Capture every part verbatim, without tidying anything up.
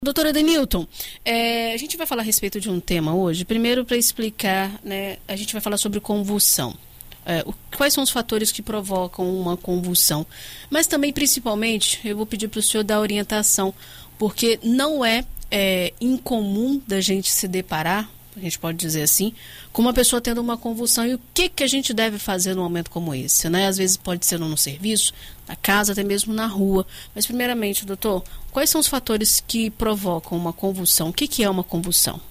Doutora Edenilton, é, a gente vai falar a respeito de um tema hoje. Primeiro, para explicar, né, a gente vai falar sobre convulsão. É, o, quais são os fatores que provocam uma convulsão? Mas também, principalmente, eu vou pedir para o senhor dar orientação, porque não é, é incomum da gente se deparar, a gente pode dizer assim, com uma pessoa tendo uma convulsão. E o que, que a gente deve fazer num momento como esse, né? Às vezes pode ser no serviço, na casa, até mesmo na rua. Mas, primeiramente, doutor, quais são os fatores que provocam uma convulsão? O que, que é uma convulsão?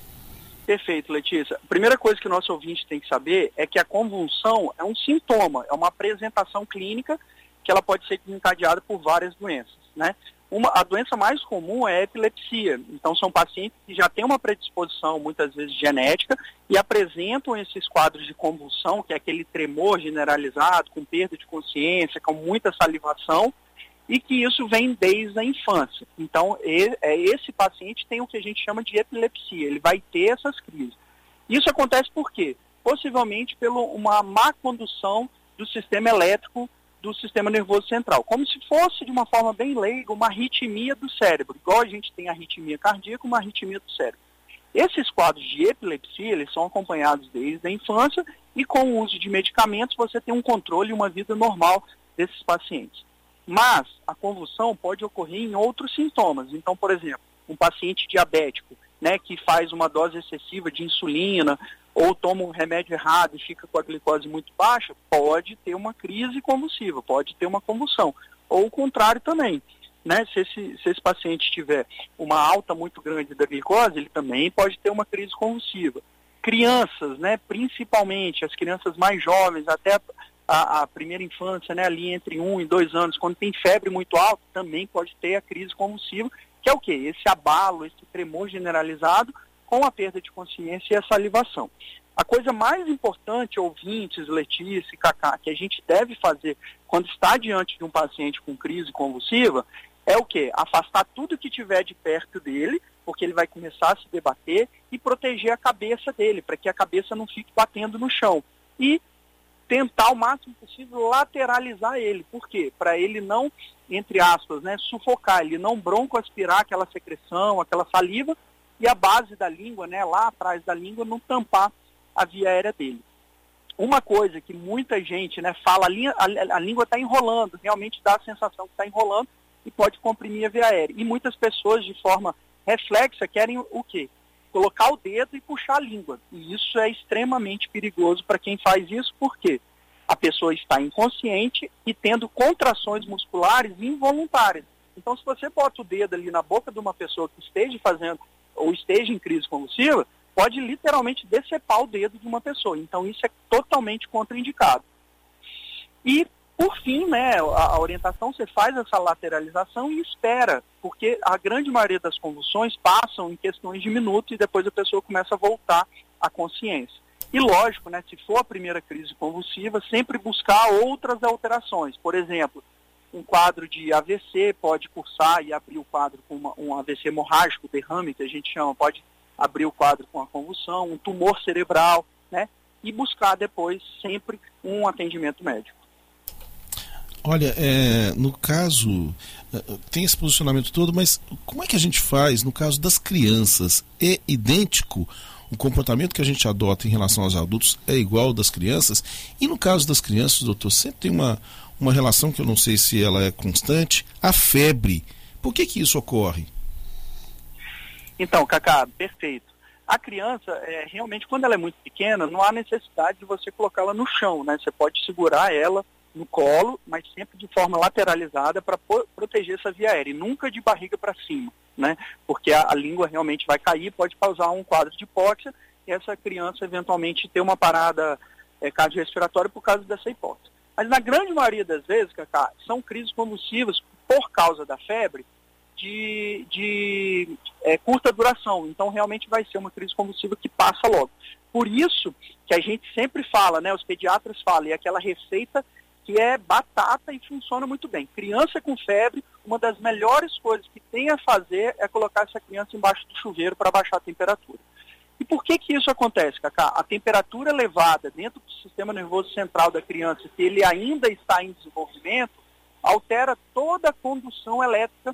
Perfeito, Letícia. A primeira coisa que o nosso ouvinte tem que saber é que a convulsão é um sintoma, é uma apresentação clínica que ela pode ser desencadeada por várias doenças, né? Uma, a doença mais comum é a epilepsia. Então, são pacientes que já têm uma predisposição, muitas vezes genética, e apresentam esses quadros de convulsão, que é aquele tremor generalizado, com perda de consciência, com muita salivação, e que isso vem desde a infância. Então, esse paciente tem o que a gente chama de epilepsia, ele vai ter essas crises. Isso acontece por quê? Possivelmente por uma má condução do sistema elétrico do sistema nervoso central, como se fosse, de uma forma bem leiga, uma arritmia do cérebro, igual a gente tem arritmia cardíaca, uma arritmia do cérebro. Esses quadros de epilepsia, eles são acompanhados desde a infância, e com o uso de medicamentos você tem um controle e uma vida normal desses pacientes. Mas a convulsão pode ocorrer em outros sintomas. Então, por exemplo, um paciente diabético, né, que faz uma dose excessiva de insulina ou toma um remédio errado e fica com a glicose muito baixa, pode ter uma crise convulsiva, pode ter uma convulsão. Ou o contrário também, né? Se esse, se esse paciente tiver uma alta muito grande da glicose, ele também pode ter uma crise convulsiva. Crianças, né, principalmente as crianças mais jovens, até a, a primeira infância, né, ali entre um e dois anos, quando tem febre muito alta, também pode ter a crise convulsiva, que é o quê? Esse abalo, esse tremor generalizado com a perda de consciência e a salivação. A coisa mais importante, ouvintes, Letícia e Cacá, que a gente deve fazer quando está diante de um paciente com crise convulsiva, é o quê? Afastar tudo que tiver de perto dele, porque ele vai começar a se debater, e proteger a cabeça dele, para que a cabeça não fique batendo no chão. E tentar o máximo possível lateralizar ele. Por quê? Para ele não, entre aspas, né, sufocar, ele não broncoaspirar aquela secreção, aquela saliva, e a base da língua, né, lá atrás da língua, não tampar a via aérea dele. Uma coisa que muita gente, né, fala, a, linha, a, a língua está enrolando, realmente dá a sensação que está enrolando e pode comprimir a via aérea. E muitas pessoas, de forma reflexa, querem o quê? Colocar o dedo e puxar a língua. E isso é extremamente perigoso para quem faz isso, porque a pessoa está inconsciente e tendo contrações musculares involuntárias. Então, se você bota o dedo ali na boca de uma pessoa que esteja fazendo ou esteja em crise convulsiva, pode literalmente decepar o dedo de uma pessoa. Então, isso é totalmente contraindicado. E, por fim, né, a, a orientação, você faz essa lateralização e espera, porque a grande maioria das convulsões passam em questões de minutos e depois a pessoa começa a voltar à consciência. E lógico, né, se for a primeira crise convulsiva, sempre buscar outras alterações. Por exemplo, um quadro de A V C pode cursar e abrir o quadro com uma, um A V C hemorrágico, derrame, que a gente chama, pode abrir o quadro com a convulsão, um tumor cerebral, né? E buscar depois sempre um atendimento médico. Olha, é, no caso, tem esse posicionamento todo, mas como é que a gente faz no caso das crianças? É idêntico? O comportamento que a gente adota em relação aos adultos é igual ao das crianças? E no caso das crianças, doutor, sempre tem uma, uma relação que eu não sei se ela é constante, a febre. Por que que isso ocorre? Então, Cacá, perfeito. A criança, é, realmente, quando ela é muito pequena, não há necessidade de você colocá-la no chão, né? Você pode segurar ela no colo, mas sempre de forma lateralizada para proteger essa via aérea, e nunca de barriga para cima, né? Porque a, a língua realmente vai cair, pode causar um quadro de hipóxia, e essa criança eventualmente ter uma parada é, cardiorrespiratória por causa dessa hipóxia. Mas na grande maioria das vezes, Cacá, são crises convulsivas por causa da febre, de, de é, curta duração. Então, realmente vai ser uma crise convulsiva que passa logo. Por isso que a gente sempre fala, né, os pediatras falam, e aquela receita que é batata e funciona muito bem. Criança com febre, uma das melhores coisas que tem a fazer é colocar essa criança embaixo do chuveiro para baixar a temperatura. E por que que isso acontece, Cacá? A temperatura elevada dentro do sistema nervoso central da criança, se ele ainda está em desenvolvimento, altera toda a condução elétrica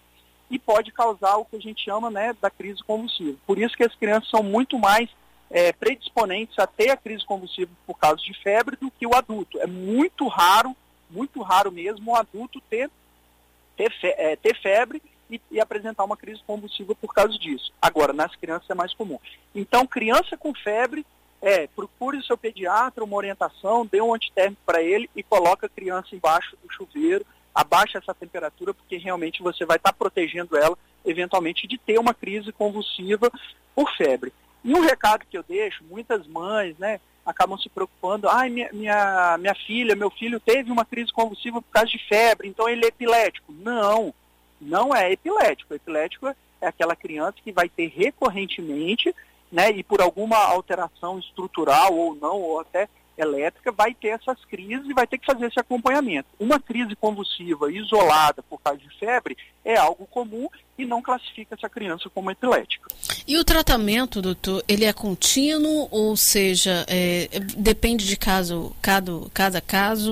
e pode causar o que a gente chama, né, da crise convulsiva. Por isso que as crianças são muito mais é, predisponentes a ter a crise convulsiva por causa de febre do que o adulto. É muito raro, muito raro mesmo, o adulto ter, ter, fe, é, ter febre e, e apresentar uma crise convulsiva por causa disso. Agora, nas crianças é mais comum. Então, criança com febre, é, procure o seu pediatra, uma orientação, dê um antitérmico para ele e coloca a criança embaixo do chuveiro, abaixa essa temperatura, porque realmente você vai estar protegendo ela, eventualmente, de ter uma crise convulsiva por febre. E um recado que eu deixo, muitas mães, né, acabam se preocupando, ai, minha, minha, minha filha, meu filho teve uma crise convulsiva por causa de febre, então ele é epilético. Não, não é epilético. Epilético é aquela criança que vai ter recorrentemente, né, e por alguma alteração estrutural ou não, ou até elétrica, vai ter essas crises e vai ter que fazer esse acompanhamento. Uma crise convulsiva isolada por causa de febre é algo comum e não classifica essa criança como epilética. E o tratamento, doutor, ele é contínuo, ou seja, é, depende de caso, caso, caso a caso?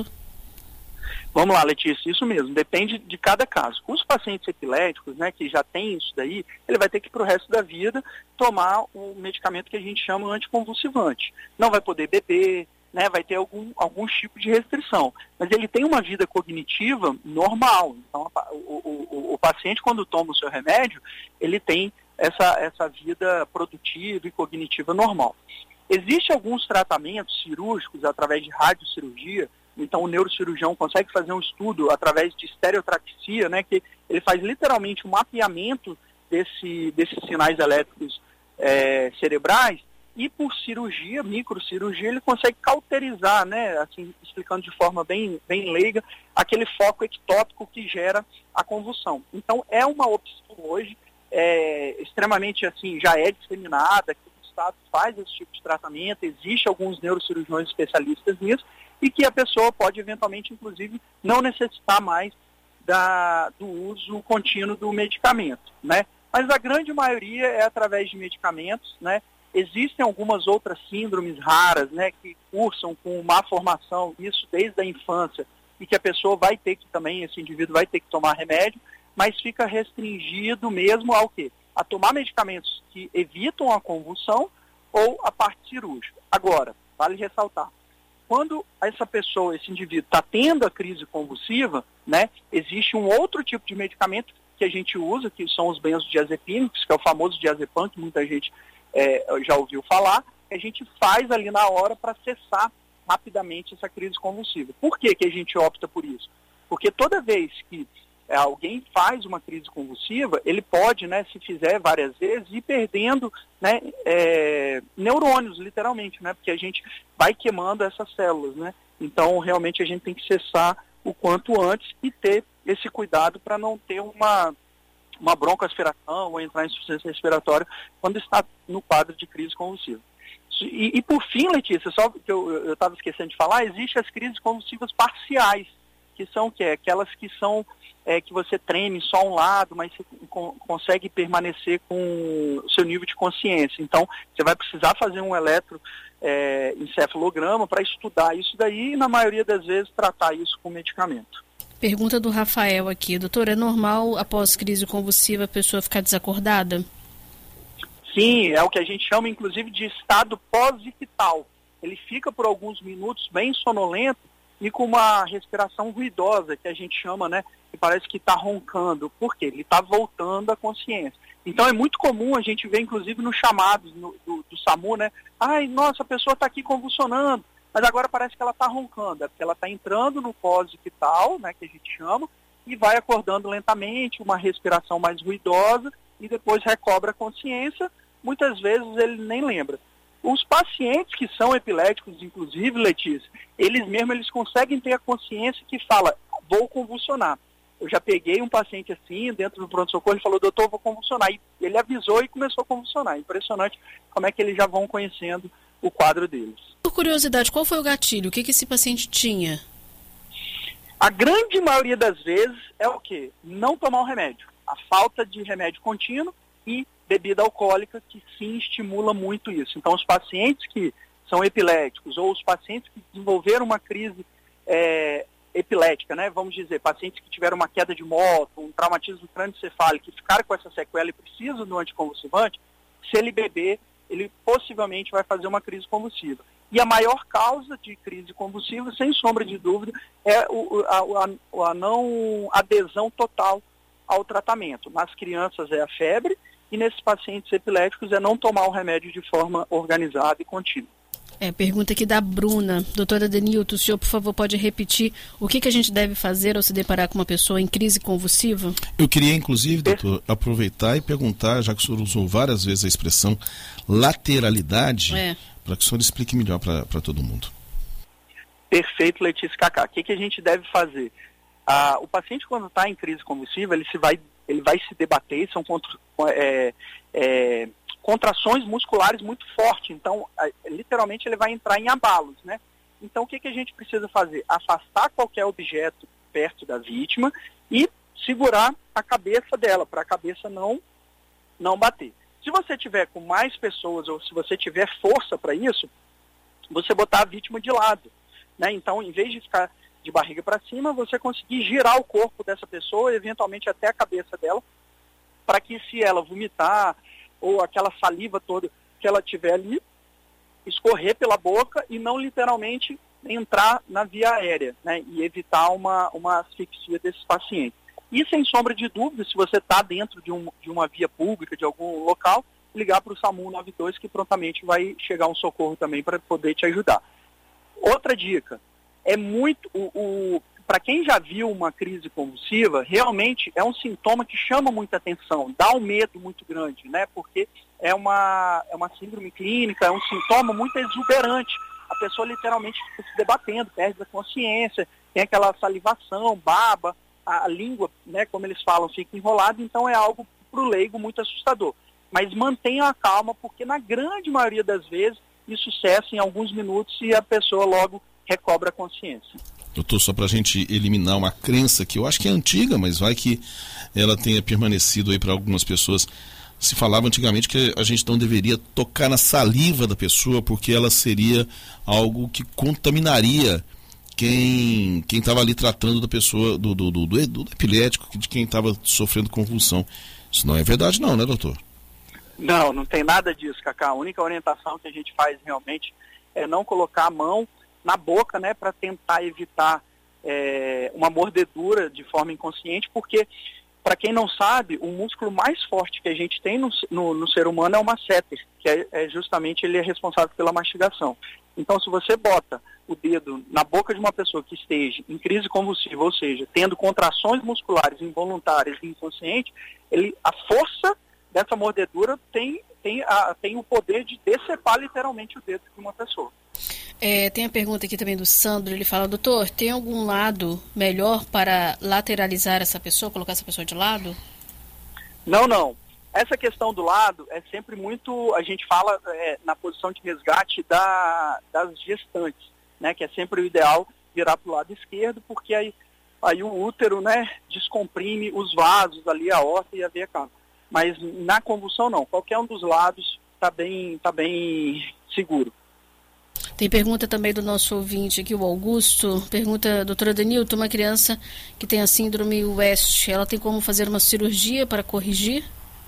Vamos lá, Letícia, isso mesmo, depende de cada caso. Os pacientes epiléticos, né, que já têm isso daí, ele vai ter que, para o resto da vida, tomar o medicamento que a gente chama anticonvulsivante. Não vai poder beber, né, vai ter algum, algum tipo de restrição. Mas ele tem uma vida cognitiva normal. Então, o, o, o paciente, quando toma o seu remédio, ele tem essa, essa vida produtiva e cognitiva normal. Existem alguns tratamentos cirúrgicos através de radiocirurgia. Então, o neurocirurgião consegue fazer um estudo através de estereotaxia, né, que ele faz literalmente um mapeamento desse, desses sinais elétricos é, cerebrais, e por cirurgia, microcirurgia, ele consegue cauterizar, né, assim, explicando de forma bem, bem leiga, aquele foco ectópico que gera a convulsão. Então, é uma opção hoje é, extremamente, assim, já é disseminada, que o Estado faz esse tipo de tratamento, existe alguns neurocirurgiões especialistas nisso, e que a pessoa pode eventualmente, inclusive, não necessitar mais da, do uso contínuo do medicamento, né? Mas a grande maioria é através de medicamentos, né? Existem algumas outras síndromes raras, né, que cursam com má formação, isso desde a infância, e que a pessoa vai ter que também, esse indivíduo vai ter que tomar remédio, mas fica restringido mesmo ao quê? A tomar medicamentos que evitam a convulsão ou a parte cirúrgica. Agora, vale ressaltar, quando essa pessoa, esse indivíduo, está tendo a crise convulsiva, né, existe um outro tipo de medicamento que a gente usa, que são os benzodiazepínicos, que é o famoso diazepam, que muita gente é, já ouviu falar, que a gente faz ali na hora para cessar rapidamente essa crise convulsiva. Por que que a gente opta por isso? Porque toda vez que é, alguém faz uma crise convulsiva, ele pode, né, se fizer várias vezes, ir perdendo, né, é, neurônios, literalmente, né, porque a gente vai queimando essas células, né? Então, realmente, a gente tem que cessar o quanto antes e ter esse cuidado para não ter uma, uma broncoaspiração ou entrar em insuficiência respiratória quando está no quadro de crise convulsiva. E, e por fim, Letícia, só que eu estava esquecendo de falar, existem as crises convulsivas parciais, que são o quê? Aquelas que são é, que você treme só um lado, mas você con- consegue permanecer com o seu nível de consciência. Então, você vai precisar fazer um eletroencefalograma é, para estudar isso daí e, na maioria das vezes, tratar isso com medicamento. Pergunta do Rafael aqui. Doutor, é normal, após crise convulsiva, a pessoa ficar desacordada? Sim, é o que a gente chama, inclusive, de estado pós-ictal. Ele fica por alguns minutos bem sonolento e com uma respiração ruidosa, que a gente chama, né, que parece que está roncando. Por quê? Ele está voltando à consciência. Então é muito comum a gente ver, inclusive, nos chamados no, do, do SAMU, né? Ai, nossa, a pessoa está aqui convulsionando, mas agora parece que ela está roncando. É porque ela está entrando no pós-ictal, né, que a gente chama, e vai acordando lentamente, uma respiração mais ruidosa, e depois recobra a consciência. Muitas vezes ele nem lembra. Os pacientes que são epiléticos, inclusive, Letícia, eles mesmos eles conseguem ter a consciência que fala, vou convulsionar. Eu já peguei um paciente assim, dentro do pronto-socorro, ele falou, doutor, vou convulsionar. E ele avisou e começou a convulsionar. Impressionante como é que eles já vão conhecendo o quadro deles. Por curiosidade, qual foi o gatilho? O que, que esse paciente tinha? A grande maioria das vezes é o quê? Não tomar o remédio. A falta de remédio contínuo e bebida alcoólica, que sim estimula muito isso. Então, os pacientes que são epiléticos ou os pacientes que desenvolveram uma crise é, epilética, né? Vamos dizer, pacientes que tiveram uma queda de moto, um traumatismo crânioencefálico, que ficaram com essa sequela e precisam do anticonvulsivante, se ele beber, ele possivelmente vai fazer uma crise convulsiva. E a maior causa de crise convulsiva, sem sombra de dúvida, é o, a, a, a não adesão total ao tratamento. Nas crianças é a febre e nesses pacientes epiléticos é não tomar o remédio de forma organizada e contínua. É, pergunta aqui da Bruna. Doutora Denilton, o senhor, por favor, pode repetir o que, que a gente deve fazer ao se deparar com uma pessoa em crise convulsiva? Eu queria, inclusive, doutor, aproveitar e perguntar, já que o senhor usou várias vezes a expressão lateralidade, é. para que o senhor explique melhor para todo mundo. Perfeito, Letícia Cacá. O que, que a gente deve fazer? Ah, o paciente, quando está em crise convulsiva, ele, se vai, ele vai se debater, são contra, é, é, contrações musculares muito fortes, então, literalmente, ele vai entrar em abalos, né? Então, o que, que a gente precisa fazer? Afastar qualquer objeto perto da vítima e segurar a cabeça dela, para a cabeça não, não bater. Se você tiver com mais pessoas, ou se você tiver força para isso, você botar a vítima de lado, né? Então, em vez de ficar de barriga para cima, você conseguir girar o corpo dessa pessoa, eventualmente até a cabeça dela, para que se ela vomitar, ou aquela saliva toda que ela tiver ali, escorrer pela boca e não literalmente entrar na via aérea, né, e evitar uma, uma asfixia desses pacientes. E sem sombra de dúvida, se você está dentro de, um, de uma via pública, de algum local, ligar para o SAMU noventa e dois, que prontamente vai chegar um socorro também para poder te ajudar. Outra dica, é muito, o, o para quem já viu uma crise convulsiva, realmente é um sintoma que chama muita atenção, dá um medo muito grande, né? Porque é uma, é uma síndrome clínica, é um sintoma muito exuberante. A pessoa literalmente fica se debatendo, perde a consciência, tem aquela salivação, baba, a, a língua, né, como eles falam, fica enrolada, então é algo para o leigo muito assustador. Mas mantenha a calma, porque na grande maioria das vezes isso cessa em alguns minutos e a pessoa logo recobra a consciência. Doutor, só para a gente eliminar uma crença que eu acho que é antiga, mas vai que ela tenha permanecido aí para algumas pessoas. Se falava antigamente que a gente não deveria tocar na saliva da pessoa porque ela seria algo que contaminaria quem quem estava ali tratando da pessoa, do, do, do, do, do epilético, de quem estava sofrendo convulsão. Isso não é verdade não, né, doutor? Não, não tem nada disso, Cacá. A única orientação que a gente faz realmente é não colocar a mão na boca, né, para tentar evitar é, uma mordedura de forma inconsciente, porque, para quem não sabe, o músculo mais forte que a gente tem no, no, no ser humano é o masseter, que é, é justamente ele é responsável pela mastigação. Então, se você bota o dedo na boca de uma pessoa que esteja em crise convulsiva, ou seja, tendo contrações musculares involuntárias e inconscientes, ele, a força dessa mordedura tem, tem, a, tem o poder de decepar literalmente o dedo de uma pessoa. É, tem a pergunta aqui também do Sandro, ele fala, doutor, tem algum lado melhor para lateralizar essa pessoa, colocar essa pessoa de lado? Não, não. Essa questão do lado é sempre muito, a gente fala é, na posição de resgate da, das gestantes, né, que é sempre o ideal virar para o lado esquerdo, porque aí, aí o útero, né, descomprime os vasos ali, a aorta e a veia cava. Mas na convulsão não, qualquer um dos lados está bem, tá bem seguro. Tem pergunta também do nosso ouvinte aqui, o Augusto. Pergunta, doutora Denilton, uma criança que tem a síndrome West, ela tem como fazer uma cirurgia para corrigir?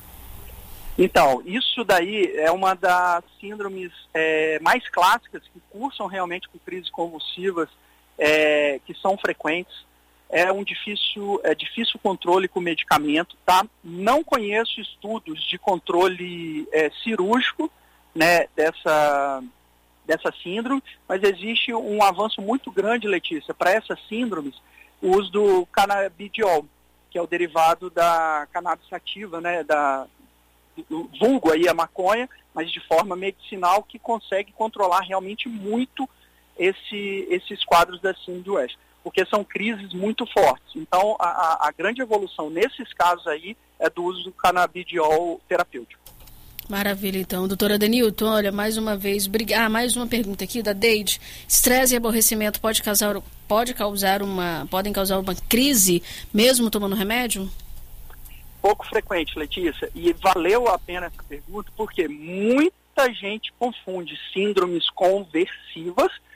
Então, isso daí é uma das síndromes é, mais clássicas que cursam realmente com crises convulsivas, é, que são frequentes. É um difícil, é difícil controle com medicamento, tá? Não conheço estudos de controle é, cirúrgico, né, dessa... dessa síndrome, mas existe um avanço muito grande, Letícia, para essas síndromes, o uso do canabidiol, que é o derivado da cannabis sativa, né, da, do vulgo aí a maconha, mas de forma medicinal, que consegue controlar realmente muito esse, esses quadros da síndrome West, porque são crises muito fortes. Então, a, a grande evolução nesses casos aí é do uso do canabidiol terapêutico. Maravilha, então. Doutora Denilton, olha, mais uma vez, briga... ah, mais uma pergunta aqui da Deide. Estresse e aborrecimento pode causar, pode causar uma, podem causar uma crise mesmo tomando remédio? Pouco frequente, Letícia, e valeu a pena essa pergunta, porque muita gente confunde síndromes conversivas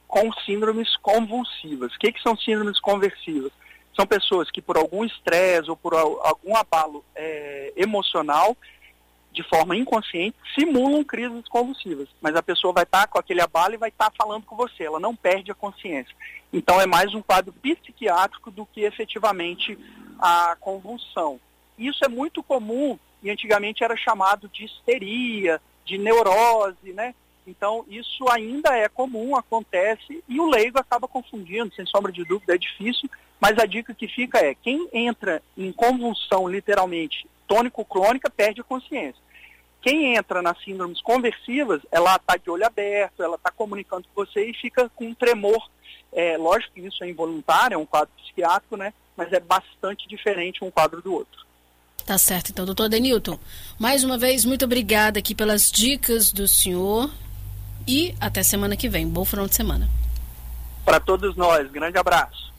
com síndromes convulsivas. O que, que são síndromes conversivas? São pessoas que por algum estresse ou por algum abalo é, emocional, de forma inconsciente, simulam crises convulsivas. Mas a pessoa vai estar com aquele abalo e vai estar falando com você, ela não perde a consciência. Então é mais um quadro psiquiátrico do que efetivamente a convulsão. Isso é muito comum e antigamente era chamado de histeria, de neurose, né? Então isso ainda é comum, acontece e o leigo acaba confundindo, sem sombra de dúvida, é difícil, mas a dica que fica é, quem entra em convulsão literalmente tônico-crônica perde a consciência. Quem entra nas síndromes conversivas, ela está de olho aberto, ela está comunicando com você e fica com um tremor. É, lógico que isso é involuntário, é um quadro psiquiátrico, né? Mas é bastante diferente um quadro do outro. Tá certo, então, doutor Denilton. Mais uma vez, muito obrigada aqui pelas dicas do senhor e até semana que vem. Bom final de semana. Para todos nós, grande abraço.